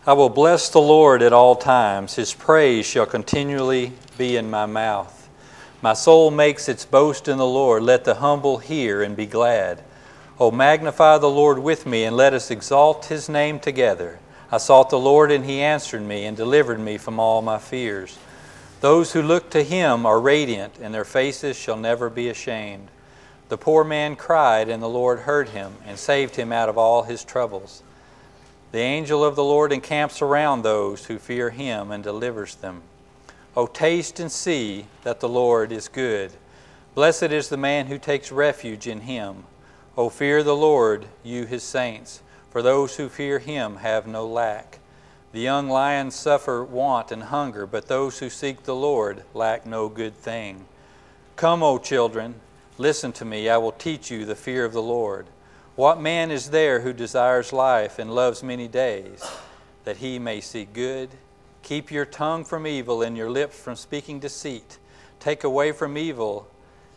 I will bless the Lord at all times. His praise shall continually be in my mouth. My soul makes its boast in the Lord. Let the humble hear and be glad. O magnify the Lord with me, and let us exalt his name together. I sought the Lord, and he answered me and delivered me from all my fears. Those who look to him are radiant, and their faces shall never be ashamed. The poor man cried, and the Lord heard him and saved him out of all his troubles. The angel of the Lord encamps around those who fear him and delivers them. O taste and see that the Lord is good. Blessed is the man who takes refuge in him. O fear the Lord, you his saints, for those who fear him have no lack. The young lions suffer want and hunger, but those who seek the Lord lack no good thing. Come, O children, listen to me. I will teach you the fear of the Lord. What man is there who desires life and loves many days, that he may see good? Keep your tongue from evil and your lips from speaking deceit. Turn away from evil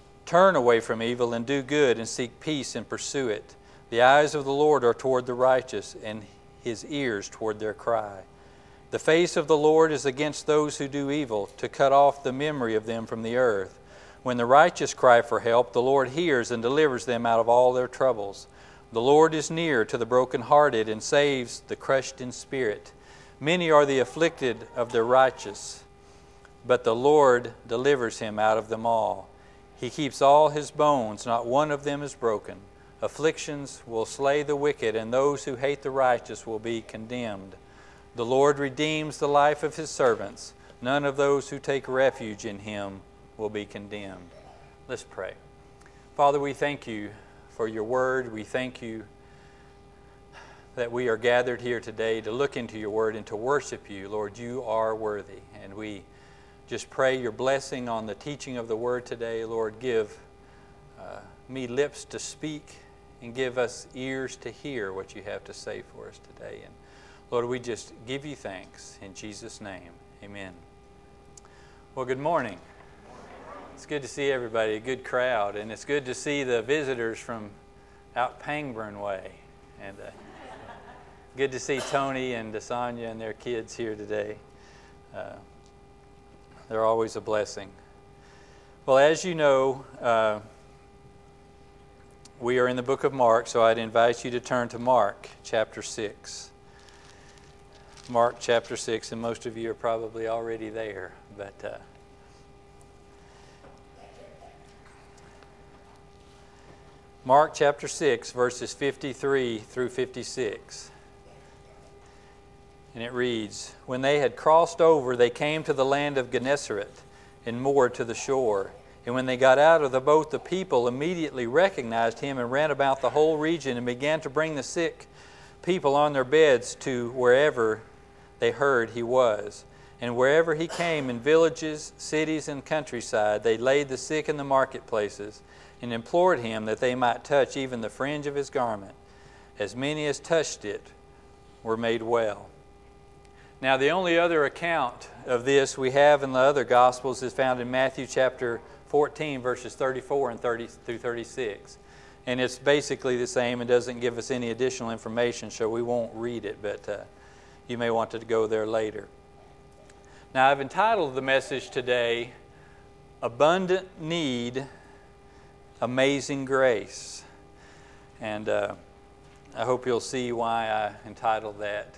and do good, and seek peace and pursue it. The eyes of the Lord are toward the righteous, and his ears toward their cry. The face of the Lord is against those who do evil, to cut off the memory of them from the earth. When the righteous cry for help, the Lord hears and delivers them out of all their troubles. The Lord is near to the brokenhearted and saves the crushed in spirit. Many are the afflicted of the righteous, but the Lord delivers him out of them all. He keeps all his bones, not one of them is broken. Afflictions will slay the wicked, and those who hate the righteous will be condemned. The Lord redeems the life of his servants. None of those who take refuge in him will be condemned. Let's pray. Father, we thank you for your word. We thank you that we are gathered here today to look into your word and to worship you. Lord, you are worthy. And we just pray your blessing on the teaching of the word today. Lord, give me lips to speak and give us ears to hear what you have to say for us today. And Lord, we just give you thanks in Jesus' name. Amen. Well, good morning. It's good to see everybody, a good crowd, and it's good to see the visitors from out Pangburn way. And good to see Tony and Desanya and their kids here today. They're always a blessing. Well, as you know, we are in the book of Mark, so I'd invite you to turn to Mark chapter 6. Mark chapter 6, and most of you are probably already there, but Mark chapter 6, verses 53 through 56. And it reads, When they had crossed over, they came to the land of Gennesaret and moored to the shore. And when they got out of the boat, the people immediately recognized him and ran about the whole region and began to bring the sick people on their beds to wherever they heard he was. And wherever he came, in villages, cities, and countryside, they laid the sick in the marketplaces and implored him that they might touch even the fringe of his garment. As many as touched it were made well. Now, the only other account of this we have in the other Gospels is found in Matthew chapter 14, verses 34 and 30 through 36. And it's basically the same and doesn't give us any additional information, so we won't read it, but you may want to go there later. Now, I've entitled the message today, Abundant Need, Amazing Grace. And I hope you'll see why I entitled that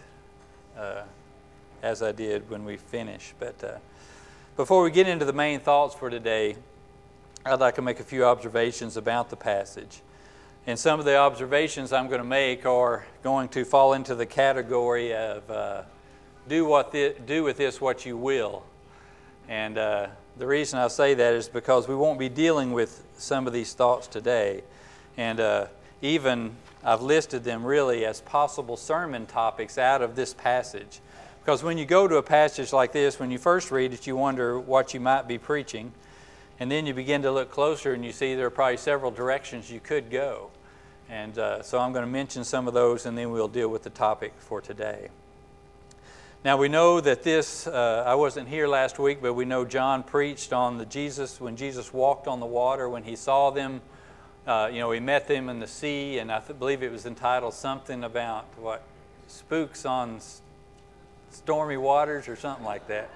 as I did when we finish. But before we get into the main thoughts for today, I'd like to make a few observations about the passage. And some of the observations I'm going to make are going to fall into the category of do with this what you will. And the reason I say that is because we won't be dealing with some of these thoughts today. And even I've listed them really as possible sermon topics out of this passage. Because when you go to a passage like this, when you first read it, you wonder what you might be preaching. And then you begin to look closer and you see there are probably several directions you could go. And so I'm going to mention some of those, and then we'll deal with the topic for today. Now we know that this, I wasn't here last week, but we know John preached on when Jesus walked on the water, when he saw them, he met them in the sea, and I believe it was entitled something about spooks on stormy waters or something like that.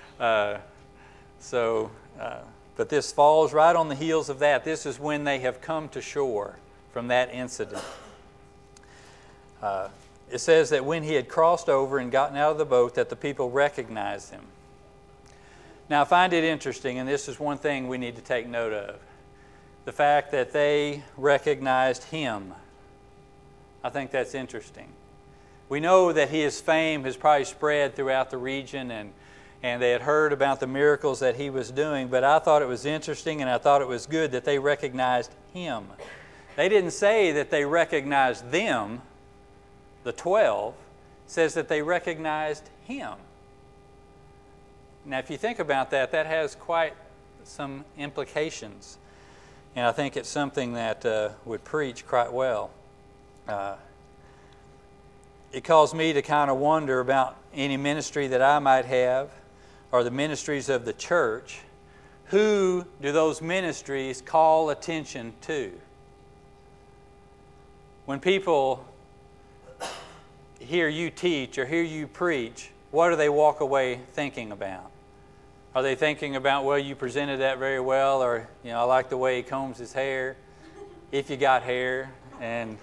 But this falls right on the heels of that. This is when they have come to shore from that incident. It says that when he had crossed over and gotten out of the boat, that the people recognized him. Now, I find it interesting, and this is one thing we need to take note of, the fact that they recognized him. I think that's interesting. We know that his fame has probably spread throughout the region, and they had heard about the miracles that he was doing, but I thought it was interesting and I thought it was good that they recognized him. They didn't say that they recognized them, the 12. It says that they recognized him. Now, if you think about that, that has quite some implications. And I think it's something that would preach quite well. It caused me to kind of wonder about any ministry that I might have, or the ministries of the church. Who do those ministries call attention to? When people hear you teach or hear you preach, what do they walk away thinking about? Are they thinking about, well, you presented that very well, or, I like the way he combs his hair, if you got hair, and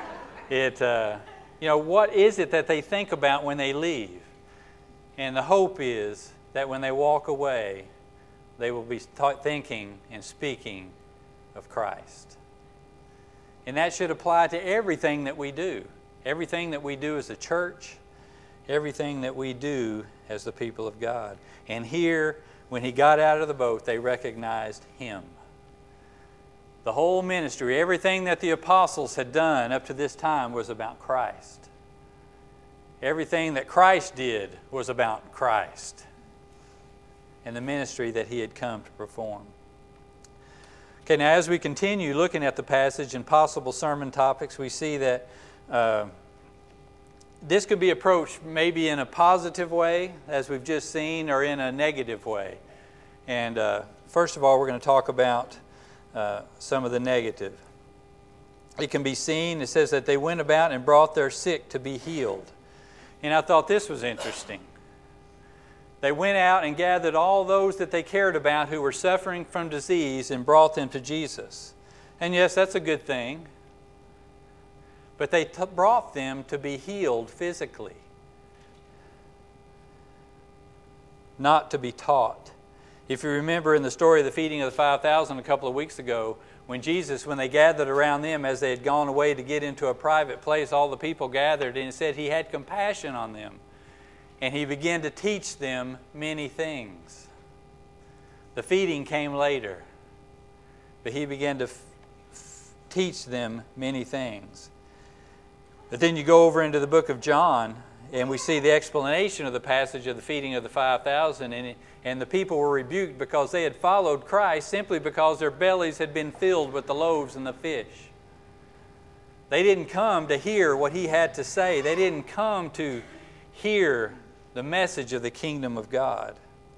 what is it that they think about when they leave? And the hope is that when they walk away, they will be thinking and speaking of Christ. And that should apply to everything that we do. Everything that we do as a church, everything that we do as the people of God. And here, when he got out of the boat, they recognized him. The whole ministry, everything that the apostles had done up to this time was about Christ. Everything that Christ did was about Christ and the ministry that he had come to perform. Okay, now as we continue looking at the passage and possible sermon topics, we see that this could be approached maybe in a positive way, as we've just seen, or in a negative way. And first of all, we're going to talk about some of the negative. It can be seen, it says that they went about and brought their sick to be healed. And I thought this was interesting. They went out and gathered all those that they cared about who were suffering from disease and brought them to Jesus. And yes, that's a good thing. But they brought them to be healed physically, not to be taught. If you remember in the story of the feeding of the 5,000 a couple of weeks ago, when they gathered around them as they had gone away to get into a private place, all the people gathered, and it said he had compassion on them. And he began to teach them many things. The feeding came later, but he began to teach them many things. But then you go over into the book of John, and we see the explanation of the passage of the feeding of the 5,000, and the people were rebuked because they had followed Christ simply because their bellies had been filled with the loaves and the fish. They didn't come to hear what he had to say. They didn't come to hear the message of the kingdom of God.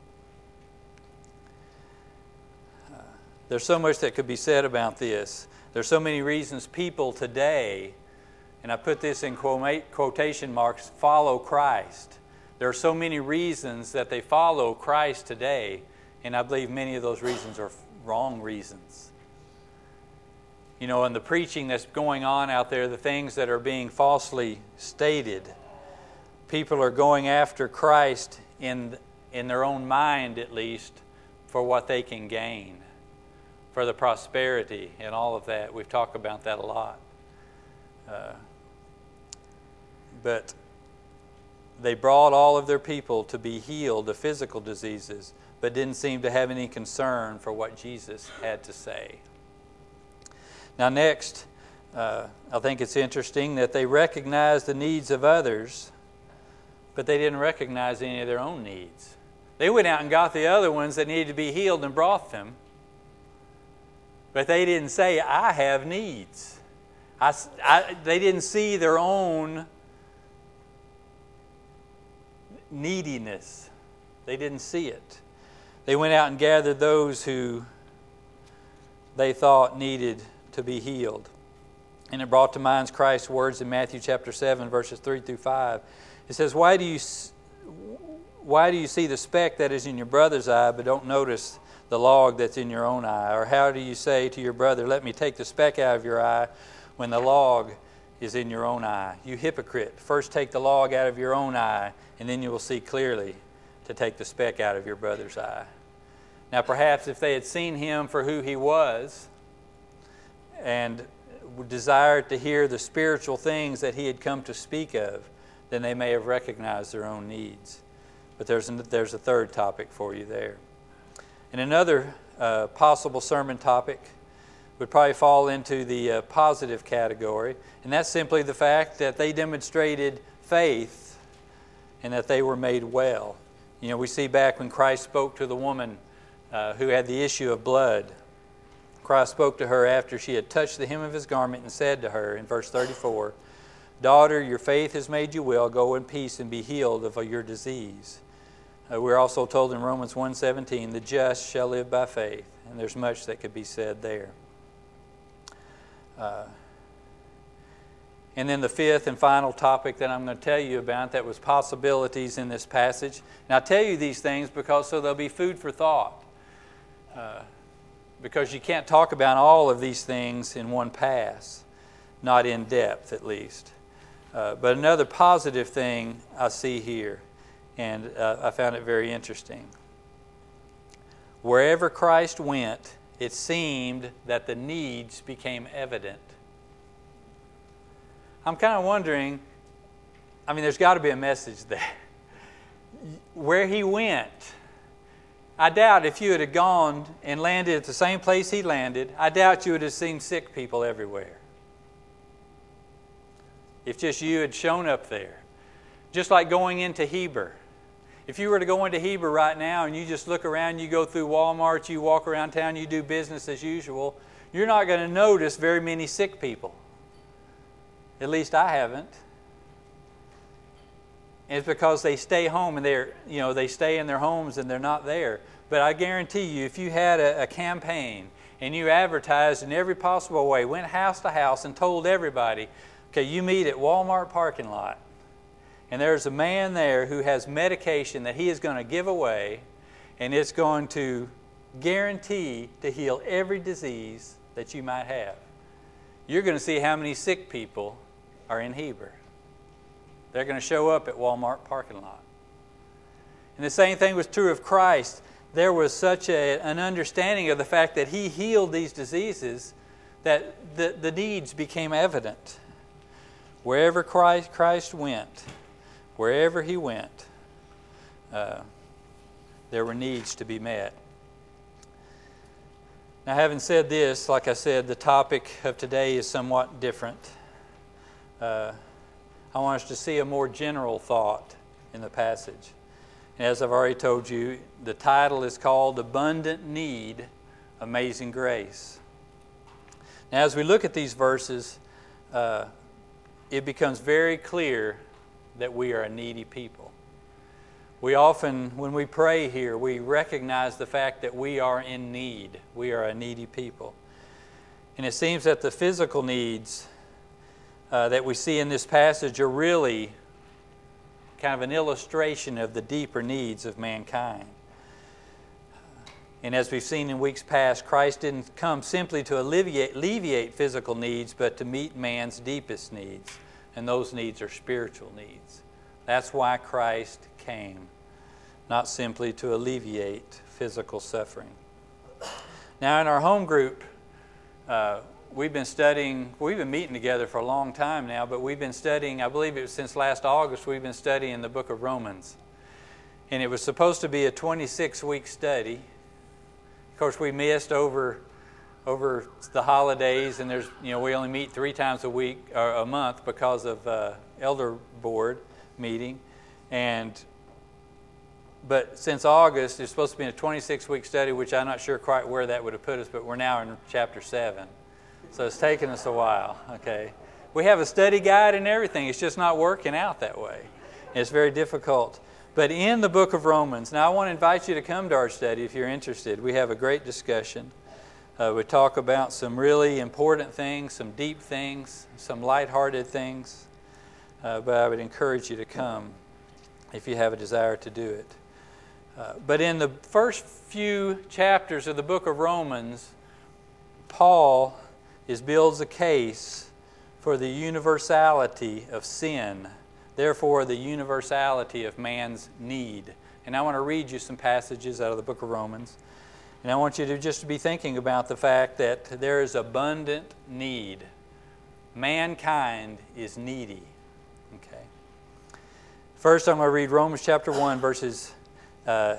There's so much that could be said about this. There's so many reasons people today, and I put this in quotation marks, follow Christ. There are so many reasons that they follow Christ today, and I believe many of those reasons are wrong reasons. And the preaching that's going on out there, the things that are being falsely stated, people are going after Christ in their own mind, at least, for what they can gain, for the prosperity and all of that. We've talked about that a lot. But they brought all of their people to be healed of physical diseases, but didn't seem to have any concern for what Jesus had to say. Now next, I think it's interesting that they recognized the needs of others, but they didn't recognize any of their own needs. They went out and got the other ones that needed to be healed and brought them, but they didn't say, I have needs. They didn't see their own neediness. They didn't see it. They went out and gathered those who they thought needed to be healed. And it brought to mind Christ's words in Matthew chapter 7, verses 3 through 5. It says, Why do why do you see the speck that is in your brother's eye but don't notice the log that's in your own eye? Or how do you say to your brother, let me take the speck out of your eye when the log is in your own eye? You hypocrite, first take the log out of your own eye, and then you will see clearly to take the speck out of your brother's eye. Now perhaps if they had seen him for who he was and desired to hear the spiritual things that he had come to speak of, then they may have recognized their own needs. But there's a third topic for you there. And another possible sermon topic would probably fall into the positive category, and that's simply the fact that they demonstrated faith and that they were made well. You know, we see back when Christ spoke to the woman who had the issue of blood. Christ spoke to her after she had touched the hem of his garment and said to her in verse 34, "Daughter, your faith has made you well. Go in peace and be healed of your disease." We're also told in Romans 1:17, "The just shall live by faith." And there's much that could be said there. And then the fifth and final topic that I'm going to tell you about that was possibilities in this passage. Now I tell you these things because so there'll be food for thought. Because you can't talk about all of these things in one pass, not in depth at least. But another positive thing I see here, and I found it very interesting. Wherever Christ went, it seemed that the needs became evident. I'm kind of wondering, I mean, there's got to be a message there. Where he went, I doubt if you had gone and landed at the same place he landed, I doubt you would have seen sick people everywhere. If just you had shown up there. Just like going into Heber. If you were to go into Heber right now and you just look around, you go through Walmart, you walk around town, you do business as usual, you're not going to notice very many sick people. At least I haven't. And it's because they stay home and they stay in their homes and they're not there. But I guarantee you, if you had a campaign and you advertised in every possible way, went house to house and told everybody, okay, you meet at Walmart parking lot, and there's a man there who has medication that he is going to give away, and it's going to guarantee to heal every disease that you might have. You're going to see how many sick people are in Heber. They're going to show up at Walmart parking lot. And the same thing was true of Christ. There was such an understanding of the fact that he healed these diseases that the needs became evident. Wherever Christ went, wherever he went, there were needs to be met. Now, having said this, like I said, the topic of today is somewhat different. I want us to see a more general thought in the passage. And as I've already told you, the title is called Abundant Need, Amazing Grace. Now, as we look at these verses, it becomes very clear that we are a needy people. We often, when we pray here, we recognize the fact that we are in need. We are a needy people. And it seems that the physical needs that we see in this passage are really kind of an illustration of the deeper needs of mankind. And as we've seen in weeks past, Christ didn't come simply to alleviate physical needs, but to meet man's deepest needs. And those needs are spiritual needs. That's why Christ came, not simply to alleviate physical suffering. Now in our home group, we've been meeting together for a long time now, but we've been studying, I believe it was since last August, we've been studying the book of Romans. And it was supposed to be a 26-week study. Of course, we missed over the holidays, and we only meet 3 times a month because of elder board meeting. But since August, it's supposed to be a 26-week study, which I'm not sure quite where that would have put us, but we're now in chapter 7. So it's taken us a while, okay? We have a study guide and everything. It's just not working out that way. It's very difficult. But in the book of Romans, now I want to invite you to come to our study if you're interested. We have a great discussion. We talk about some really important things, some deep things, some lighthearted things. But I would encourage you to come. if you have a desire to do it. But in the first few chapters of the book of Romans, Paul builds a case for the universality of sin, therefore the universality of man's need. And I want to read you some passages out of the book of Romans. And I want you to just be thinking about the fact that there is abundant need. Mankind is needy. Okay. First, I'm going to read Romans chapter 1, verses, I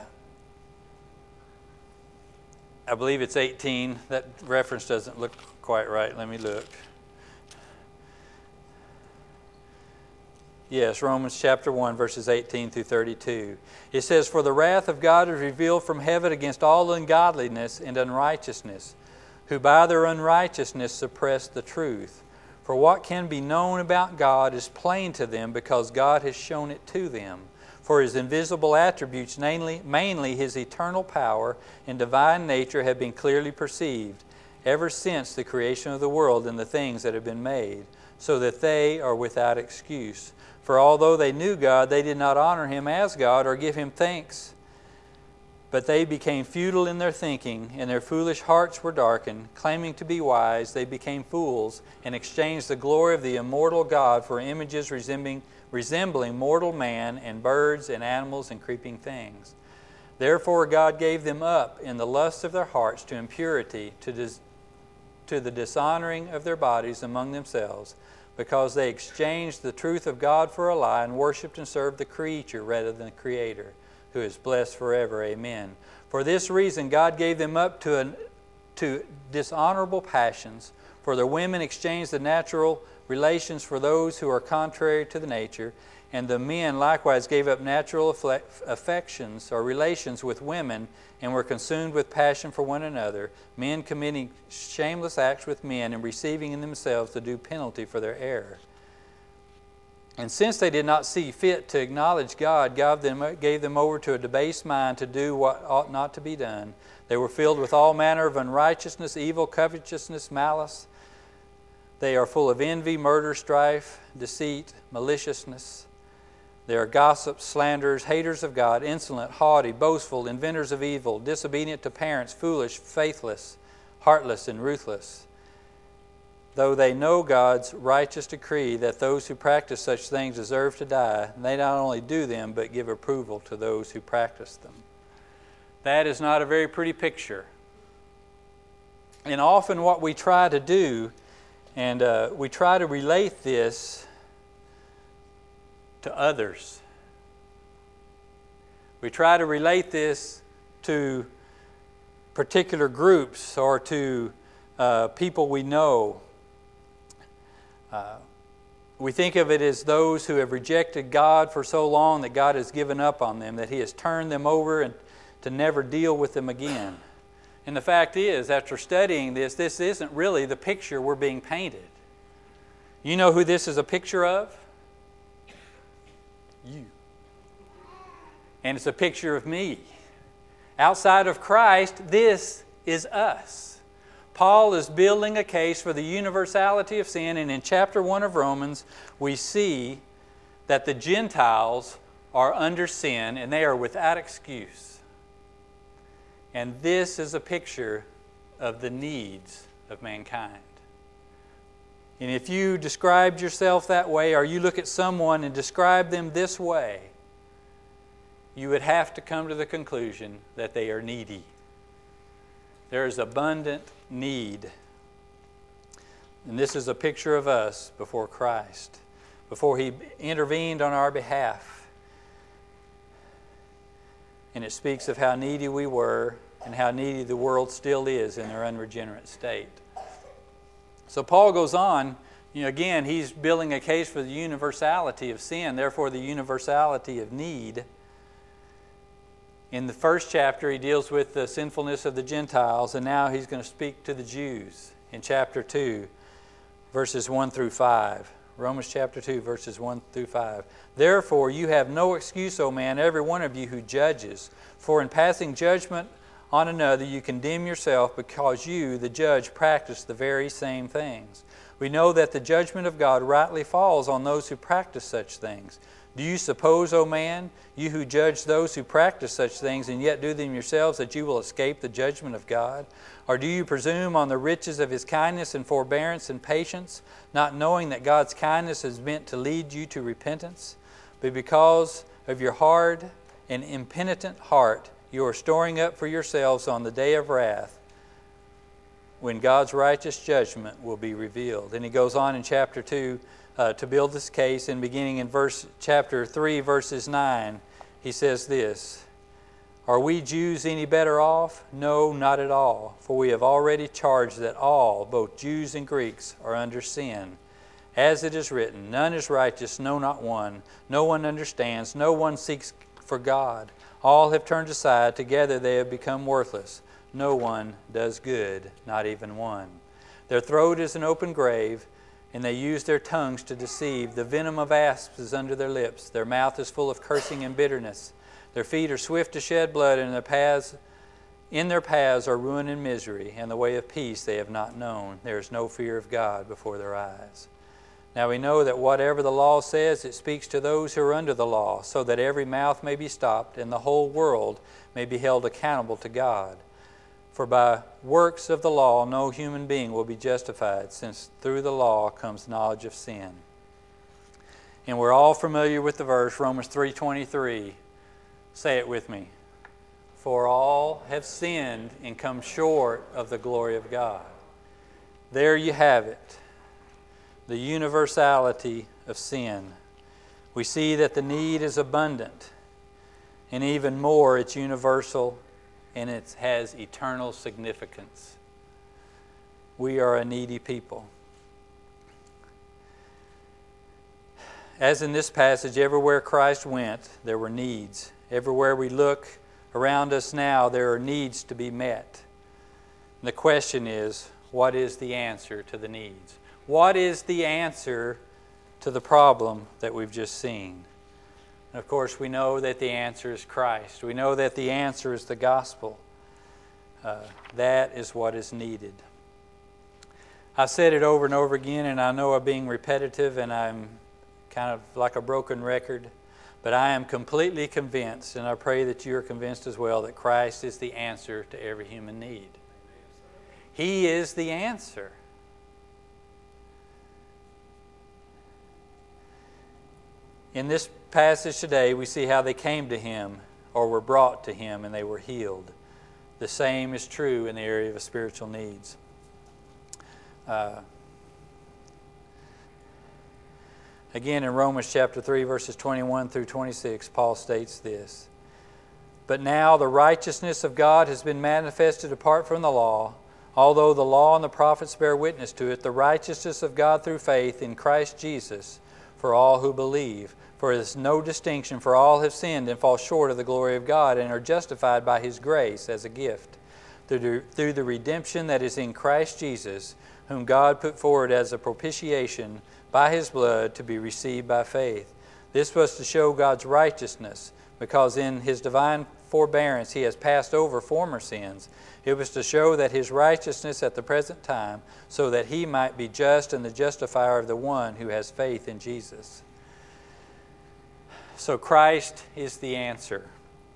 believe it's 18. That reference doesn't look quite right. Let me look. Yes, Romans chapter 1, verses 18 through 32. It says, "For the wrath of God is revealed from heaven against all ungodliness and unrighteousness, who by their unrighteousness suppress the truth. For what can be known about God is plain to them, because God has shown it to them. For His invisible attributes, mainly His eternal power and divine nature, have been clearly perceived, ever since the creation of the world and the things that have been made, so that they are without excuse. For although they knew God, they did not honor Him as God or give Him thanks. But they became futile in their thinking, and their foolish hearts were darkened. Claiming to be wise, they became fools and exchanged the glory of the immortal God for images resembling mortal man and birds and animals and creeping things. Therefore God gave them up in the lust of their hearts to impurity, to the dishonoring of their bodies among themselves, because they exchanged the truth of God for a lie and worshipped and served the creature rather than the Creator, who is blessed forever. Amen. For this reason God gave them up to dishonorable passions, for the women exchanged the natural relations for those who are contrary to the nature, and the men likewise gave up natural affections or relations with women, and were consumed with passion for one another, men committing shameless acts with men, and receiving in themselves the due penalty for their error. And since they did not see fit to acknowledge God, God gave them over to a debased mind to do what ought not to be done. They were filled with all manner of unrighteousness, evil, covetousness, malice. They are full of envy, murder, strife, deceit, maliciousness. They are gossips, slanderers, haters of God, insolent, haughty, boastful, inventors of evil, disobedient to parents, foolish, faithless, heartless, and ruthless. Though they know God's righteous decree that those who practice such things deserve to die, they not only do them, but give approval to those who practice them." That is not a very pretty picture. And often what we try to do, and we try to relate this to others. We try to relate this to particular groups or to people we know. We think of it as those who have rejected God for so long that God has given up on them, that He has turned them over and to never deal with them again. And the fact is, after studying this isn't really the picture we're being painted. You know who this is a picture of? You. And it's a picture of me. Outside of Christ, this is us. Paul is building a case for the universality of sin, and in chapter 1 of Romans, we see that the Gentiles are under sin and they are without excuse. And this is a picture of the needs of mankind. And if you described yourself that way, or you look at someone and describe them this way, you would have to come to the conclusion that they are needy. There is abundant need. And this is a picture of us before Christ, before He intervened on our behalf. And it speaks of how needy we were and how needy the world still is in their unregenerate state. So Paul goes on, again, he's building a case for the universality of sin, therefore the universality of need. In the first chapter, he deals with the sinfulness of the Gentiles, and now he's going to speak to the Jews in chapter 2, verses 1 through 5. Romans chapter 2, verses 1 through 5. "Therefore you have no excuse, O man, every one of you who judges. For in passing judgment on another you condemn yourself, because you, the judge, practice the very same things. We know that the judgment of God rightly falls on those who practice such things. Do you suppose, O man, you who judge those who practice such things and yet do them yourselves, that you will escape the judgment of God? Or do you presume on the riches of His kindness and forbearance and patience, not knowing that God's kindness is meant to lead you to repentance? But because of your hard and impenitent heart, you are storing up for yourselves on the day of wrath, when God's righteous judgment will be revealed. And he goes on in chapter 2 to build this case, and beginning in chapter 3, verses 9, he says this, Are we Jews any better off? No, not at all. For we have already charged that all, both Jews and Greeks, are under sin. As it is written, none is righteous, no, not one. No one understands, no one seeks for God. All have turned aside, together they have become worthless. No one does good, not even one. Their throat is an open grave, and they use their tongues to deceive. The venom of asps is under their lips. Their mouth is full of cursing and bitterness. Their feet are swift to shed blood, and in their paths are ruin and misery, and the way of peace they have not known. There is no fear of God before their eyes. Now we know that whatever the law says, it speaks to those who are under the law, so that every mouth may be stopped, and the whole world may be held accountable to God. For by works of the law no human being will be justified, since through the law comes knowledge of sin. And we're all familiar with the verse, Romans 3:23. Say it with me. For all have sinned and come short of the glory of God. There you have it, the universality of sin. We see that the need is abundant, and even more, it's universal, and it has eternal significance. We are a needy people. As in this passage, everywhere Christ went, there were needs. Everywhere we look around us now, there are needs to be met. And the question is, what is the answer to the needs? What is the answer to the problem that we've just seen? And of course, we know that the answer is Christ. We know that the answer is the gospel. That is what is needed. I've said it over and over again, and I know I'm being repetitive, and I'm kind of like a broken record, but I am completely convinced, and I pray that you are convinced as well, that Christ is the answer to every human need. He is the answer. In this passage today, we see how they came to Him or were brought to Him and they were healed. The same is true in the area of spiritual needs. Again, in Romans chapter 3, verses 21 through 26, Paul states this, But now the righteousness of God has been manifested apart from the law, although the law and the prophets bear witness to it, the righteousness of God through faith in Christ Jesus for all who believe. For there is no distinction, for all have sinned and fall short of the glory of God, and are justified by His grace as a gift, through the redemption that is in Christ Jesus, whom God put forward as a propitiation by His blood to be received by faith. This was to show God's righteousness, because in His divine forbearance He has passed over former sins. It was to show that His righteousness at the present time, so that He might be just and the justifier of the one who has faith in Jesus. So Christ is the answer.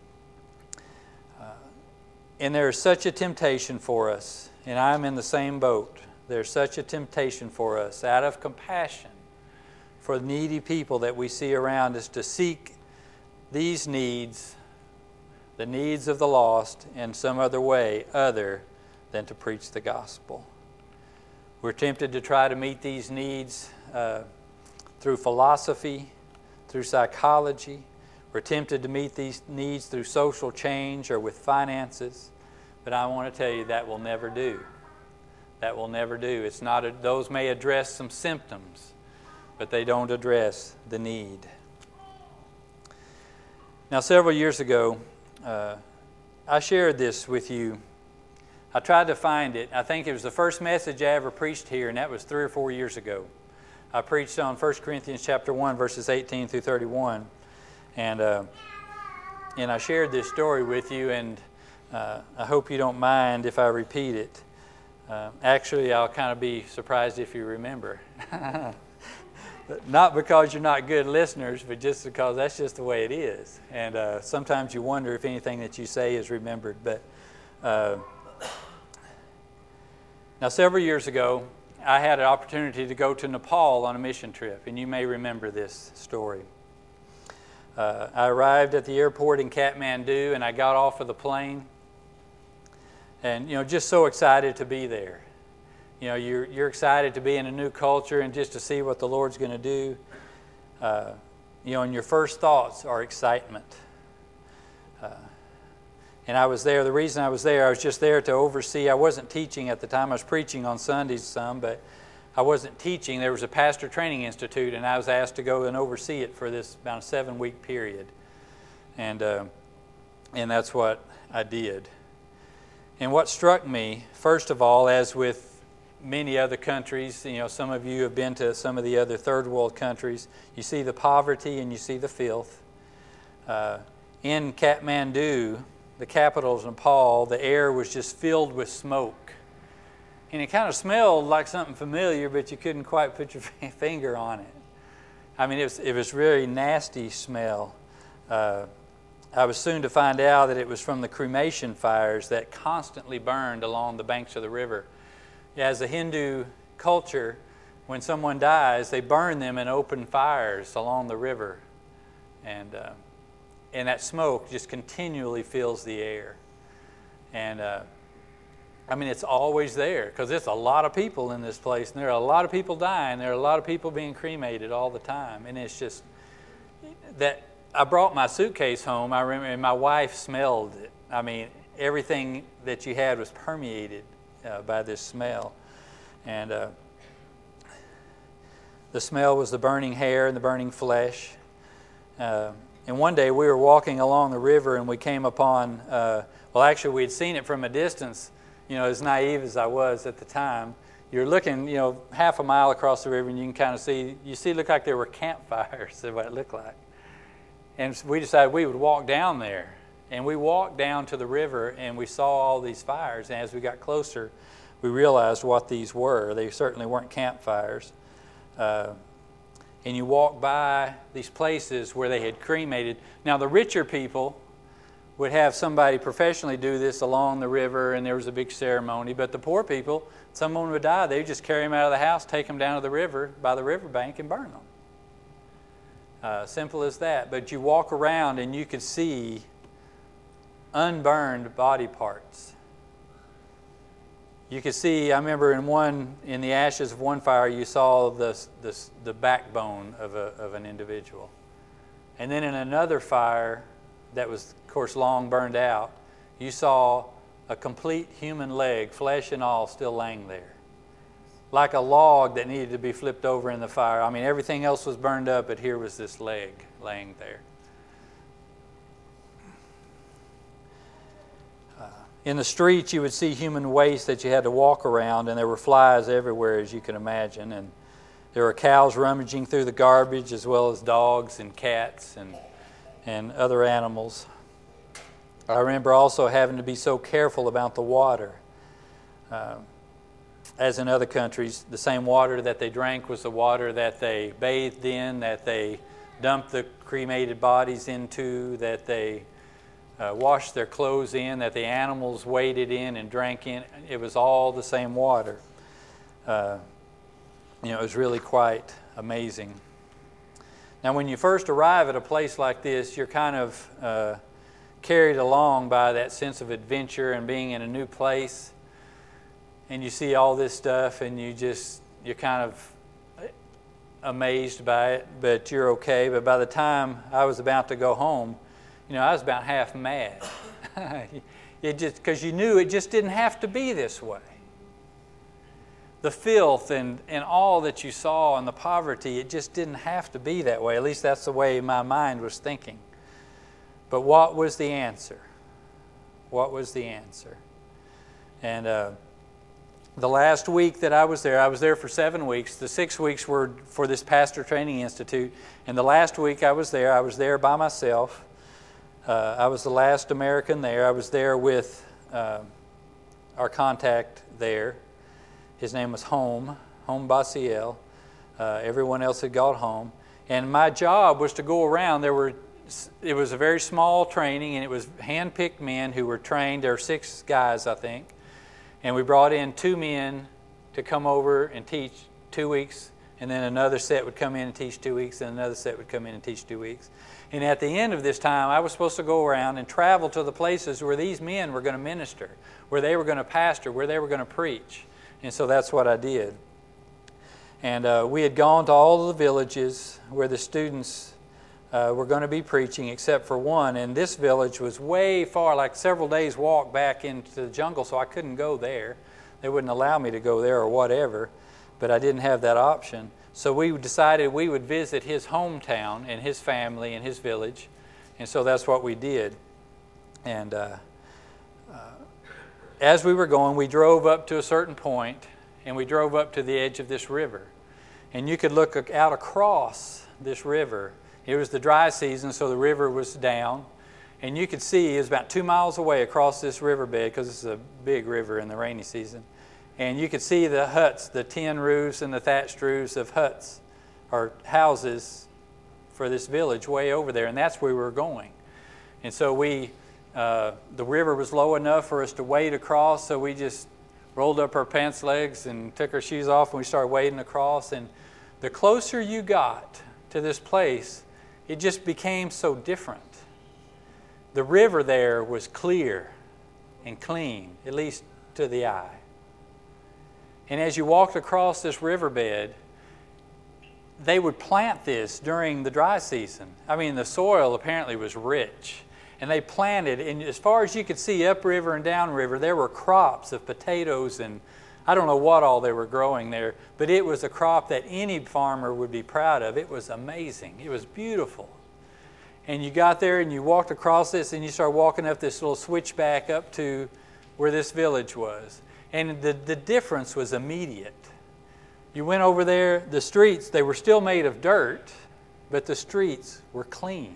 And there is such a temptation for us, and I'm in the same boat. There's such a temptation for us, out of compassion for needy people that we see around us, to seek these needs, the needs of the lost, in some other way other than to preach the gospel. We're tempted to try to meet these needs through philosophy, through psychology. We're tempted to meet these needs through social change or with finances. But I want to tell you, that will never do. That will never do. It's not those may address some symptoms, but they don't address the need. Now, several years ago, I shared this with you. I tried to find it. I think it was the first message I ever preached here, and that was 3 or 4 years ago. I preached on 1 Corinthians chapter 1, verses 18 through 31. And I shared this story with you, and I hope you don't mind if I repeat it. Actually, I'll kind of be surprised if you remember. Not because you're not good listeners, but just because that's just the way it is. And sometimes you wonder if anything that you say is remembered. But now, several years ago, I had an opportunity to go to Nepal on a mission trip, and you may remember this story. I arrived at the airport in Kathmandu, and I got off of the plane, and just so excited to be there. You're excited to be in a new culture and just to see what the Lord's going to do. And your first thoughts are excitement. And I was there. The reason I was there, I was just there to oversee. I wasn't teaching at the time. I was preaching on Sundays some, but I wasn't teaching. There was a pastor training institute, and I was asked to go and oversee it for this about a 7-week period. And that's what I did. And what struck me, first of all, as with many other countries, some of you have been to some of the other third world countries, you see the poverty and you see the filth. In Kathmandu, the capital of Nepal, the air was just filled with smoke. And it kind of smelled like something familiar, but you couldn't quite put your finger on it. I mean, it was really nasty smell. I was soon to find out that it was from the cremation fires that constantly burned along the banks of the river. As a Hindu culture, when someone dies, they burn them in open fires along the river. And that smoke just continually fills the air. And it's always there because there's a lot of people in this place, and there are a lot of people dying. There are a lot of people being cremated all the time. And it's just that I brought my suitcase home, I remember, and my wife smelled it. I mean, everything that you had was permeated by this smell. And the smell was the burning hair and the burning flesh. And one day we were walking along the river and we came upon, actually we had seen it from a distance, as naive as I was at the time. You're looking, half a mile across the river and you can kind of see, looked like there were campfires, is what it looked like. And we decided we would walk down there. And we walked down to the river and we saw all these fires. And as we got closer, we realized what these were. They certainly weren't campfires. And you walk by these places where they had cremated. Now, the richer people would have somebody professionally do this along the river, and there was a big ceremony. But the poor people, someone would die, they would just carry them out of the house, take them down to the river, by the riverbank, and burn them. Simple as that. But you walk around and you could see unburned body parts. You could see, I remember in the ashes of one fire, you saw the backbone of an individual. And then in another fire that was, of course, long burned out, you saw a complete human leg, flesh and all, still laying there. Like a log that needed to be flipped over in the fire. I mean, everything else was burned up, but here was this leg laying there. In the streets, you would see human waste that you had to walk around, and there were flies everywhere, as you can imagine. And there were cows rummaging through the garbage, as well as dogs and cats and other animals. I remember also having to be so careful about the water. As in other countries, the same water that they drank was the water that they bathed in, that they dumped the cremated bodies into, that they washed their clothes in, that the animals waded in and drank in. It was all the same water. It was really quite amazing. Now, when you first arrive at a place like this, you're kind of carried along by that sense of adventure and being in a new place. And you see all this stuff and you're kind of amazed by it, but you're okay. But by the time I was about to go home, I was about half mad. Because you knew it just didn't have to be this way. The filth and all that you saw and the poverty, it just didn't have to be that way. At least that's the way my mind was thinking. But what was the answer? What was the answer? And the last week that I was there for 7 weeks. The 6 weeks were for this Pastor Training Institute. And the last week I was there by myself. I was the last American there. I was there with our contact there. His name was Home Basiel. Everyone else had gone home. And my job was to go around. It was a very small training, and it was hand-picked men who were trained. There were 6 guys, I think. And we brought in 2 men to come over and teach 2 weeks. And then another set would come in and teach 2 weeks, and another set would come in and teach 2 weeks. And at the end of this time, I was supposed to go around and travel to the places where these men were going to minister, where they were going to pastor, where they were going to preach. And so that's what I did. And we had gone to all the villages where the students were going to be preaching, except for one. And this village was way far, like several days' walk back into the jungle, so I couldn't go there. They wouldn't allow me to go there or whatever, but I didn't have that option. So we decided we would visit his hometown and his family and his village, and so that's what we did. And as we were going, we drove up to a certain point, and we drove up to the edge of this river. And you could look out across this river. It was the dry season, so the river was down. And you could see it was about 2 miles away across this riverbed, because it's a big river in the rainy season. And you could see the huts, the tin roofs and the thatched roofs of huts or houses for this village way over there. And that's where we were going. And so the river was low enough for us to wade across, so we just rolled up our pants legs and took our shoes off, and we started wading across. And the closer you got to this place, it just became so different. The river there was clear and clean, at least to the eye. And as you walked across this riverbed, they would plant this during the dry season. I mean, the soil apparently was rich. And they planted, and as far as you could see upriver and downriver, there were crops of potatoes, and I don't know what all they were growing there, but it was a crop that any farmer would be proud of. It was amazing. It was beautiful. And you got there and you walked across this, and you started walking up this little switchback up to where this village was. And the difference was immediate. You went over there, the streets, they were still made of dirt, but the streets were clean.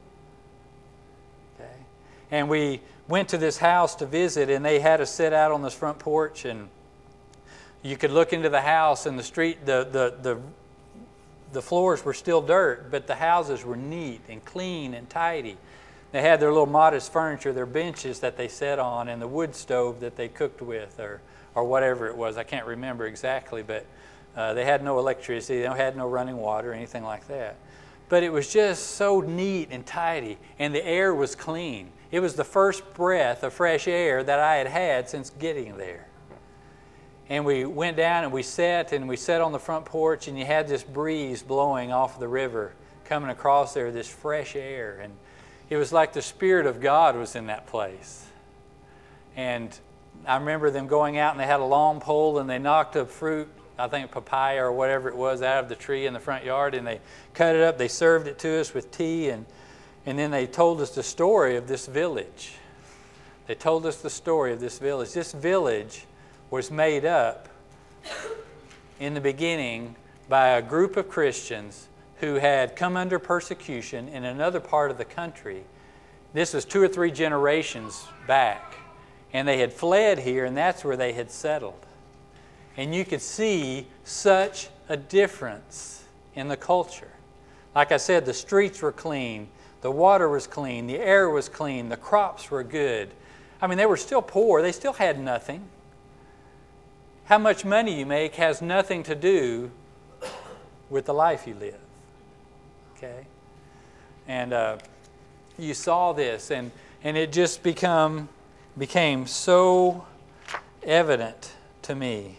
Okay? And we went to this house to visit, and they had us sit out on this front porch, and you could look into the house, and the street, the floors were still dirt, but the houses were neat and clean and tidy. They had their little modest furniture, their benches that they sat on, and the wood stove that they cooked with, or whatever it was. I can't remember exactly, but they had no electricity. They had no running water or anything like that. But it was just so neat and tidy, and the air was clean. It was the first breath of fresh air that I had had since getting there. And we went down and we sat on the front porch, and you had this breeze blowing off the river coming across there, this fresh air. And it was like the Spirit of God was in that place. And I remember them going out, and they had a long pole, and they knocked a fruit, I think papaya or whatever it was, out of the tree in the front yard, and they cut it up. They served it to us with tea, and then they told us the story of this village. They told us the story of this village. This village was made up in the beginning by a group of Christians who had come under persecution in another part of the country. This was 2 or 3 generations back. And they had fled here, and that's where they had settled. And you could see such a difference in the culture. Like I said, the streets were clean, the water was clean, the air was clean, the crops were good. I mean, they were still poor. They still had nothing. How much money you make has nothing to do with the life you live. Okay? And you saw this, and it just became so evident to me.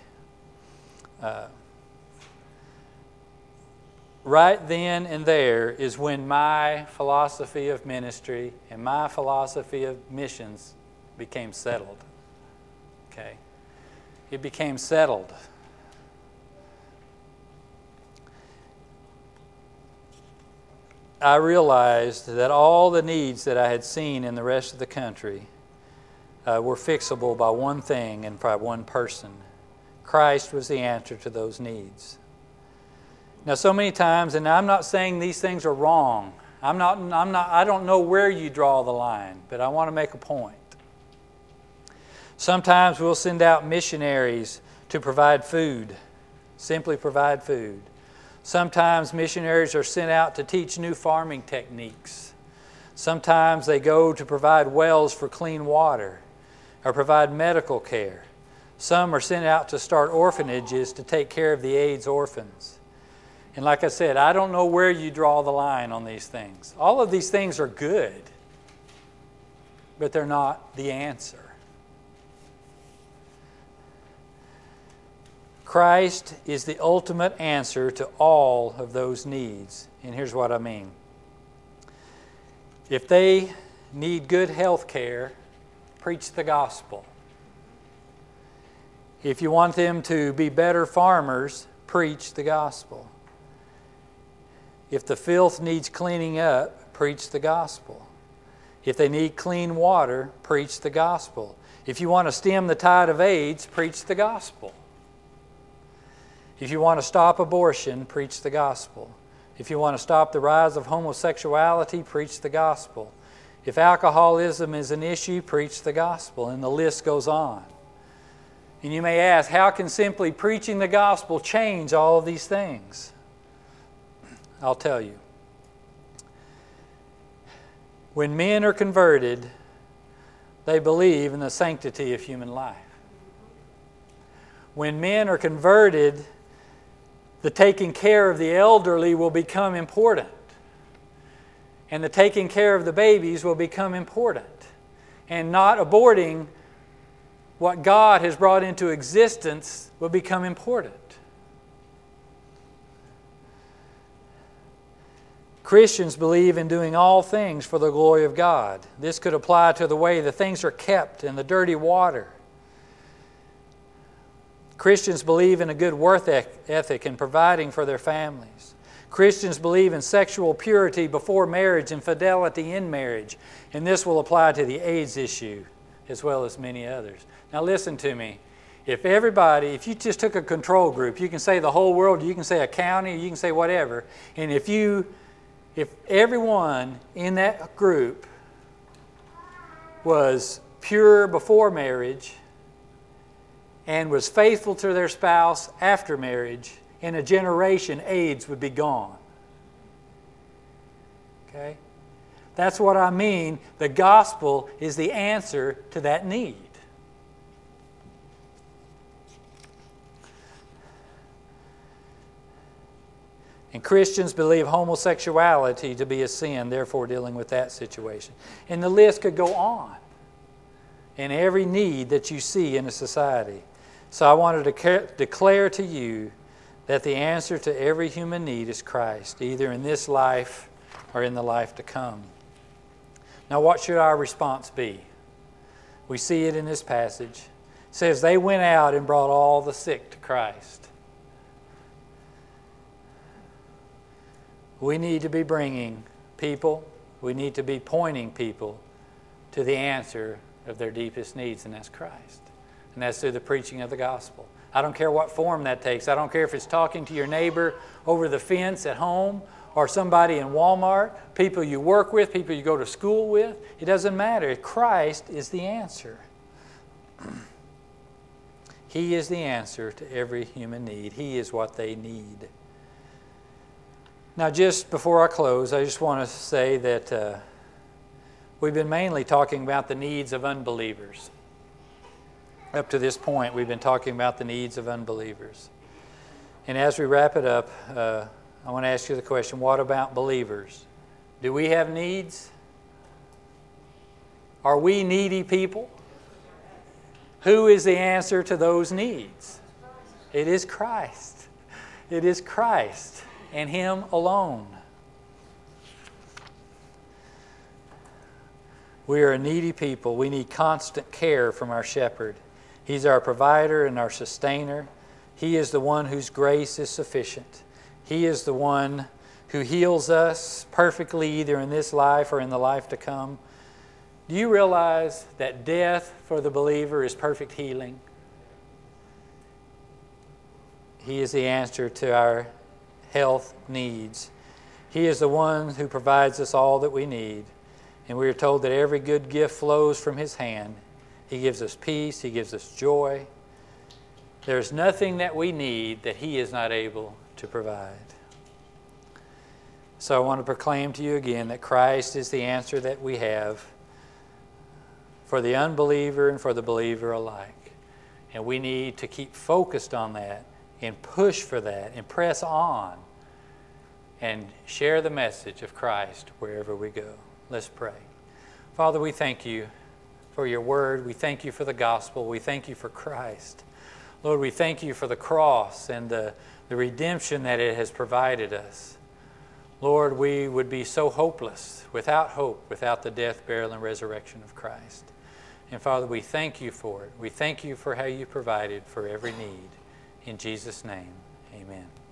Right then and there is when my philosophy of ministry and my philosophy of missions became settled. Okay? It became settled. I realized that all the needs that I had seen in the rest of the country were fixable by one thing and by one person. Christ was the answer to those needs. Now, so many times, and I'm not saying these things are wrong. I don't know where you draw the line, but I want to make a point. Sometimes we'll send out missionaries to provide food, simply provide food. Sometimes missionaries are sent out to teach new farming techniques. Sometimes they go to provide wells for clean water or provide medical care. Some are sent out to start orphanages to take care of the AIDS orphans. And like I said, I don't know where you draw the line on these things. All of these things are good, but they're not the answer. Christ is the ultimate answer to all of those needs. And here's what I mean. If they need good health care, preach the gospel. If you want them to be better farmers, preach the gospel. If the filth needs cleaning up, preach the gospel. If they need clean water, preach the gospel. If you want to stem the tide of AIDS, preach the gospel. If you want to stop abortion, preach the gospel. If you want to stop the rise of homosexuality, preach the gospel. If alcoholism is an issue, preach the gospel. And the list goes on. And you may ask, how can simply preaching the gospel change all of these things? I'll tell you. When men are converted, they believe in the sanctity of human life. When men are converted, the taking care of the elderly will become important. And the taking care of the babies will become important. And not aborting what God has brought into existence will become important. Christians believe in doing all things for the glory of God. This could apply to the way the things are kept and the dirty water. Christians believe in a good work ethic and providing for their families. Christians believe in sexual purity before marriage and fidelity in marriage. And this will apply to the AIDS issue as well as many others. Now listen to me. If you just took a control group, you can say the whole world, you can say a county, you can say whatever. And if everyone in that group was pure before marriage and was faithful to their spouse after marriage, in a generation, AIDS would be gone. Okay? That's what I mean. The gospel is the answer to that need. And Christians believe homosexuality to be a sin, therefore dealing with that situation. And the list could go on in every need that you see in a society. So I wanted to declare to you that the answer to every human need is Christ, either in this life or in the life to come. Now what should our response be? We see it in this passage. It says they went out and brought all the sick to Christ. We need to be bringing people, we need to be pointing people to the answer of their deepest needs, and that's Christ. And that's through the preaching of the gospel. I don't care what form that takes. I don't care if it's talking to your neighbor over the fence at home or somebody in Walmart, people you work with, people you go to school with. It doesn't matter. Christ is the answer. He is the answer to every human need. He is what they need. Now, just before I close, I just want to say that we've been mainly talking about the needs of unbelievers. Up to this point, we've been talking about the needs of unbelievers. And as we wrap it up, I want to ask you the question, what about believers? Do we have needs? Are we needy people? Who is the answer to those needs? It is Christ. It is Christ and Him alone. We are a needy people. We need constant care from our shepherd. He's our provider and our sustainer. He is the one whose grace is sufficient. He is the one who heals us perfectly either in this life or in the life to come. Do you realize that death for the believer is perfect healing? He is the answer to our health needs. He is the one who provides us all that we need. And we are told that every good gift flows from His hand. He gives us peace. He gives us joy. There's nothing that we need that He is not able to provide. So I want to proclaim to you again that Christ is the answer that we have for the unbeliever and for the believer alike. And we need to keep focused on that and push for that and press on and share the message of Christ wherever we go. Let's pray. Father, we thank you for your word. We thank you for the gospel. We thank you for Christ. Lord, we thank you for the cross and the redemption that it has provided us. Lord, we would be so hopeless, without hope, without the death, burial, and resurrection of Christ. And Father, we thank you for it. We thank you for how you provided for every need. In Jesus' name, amen.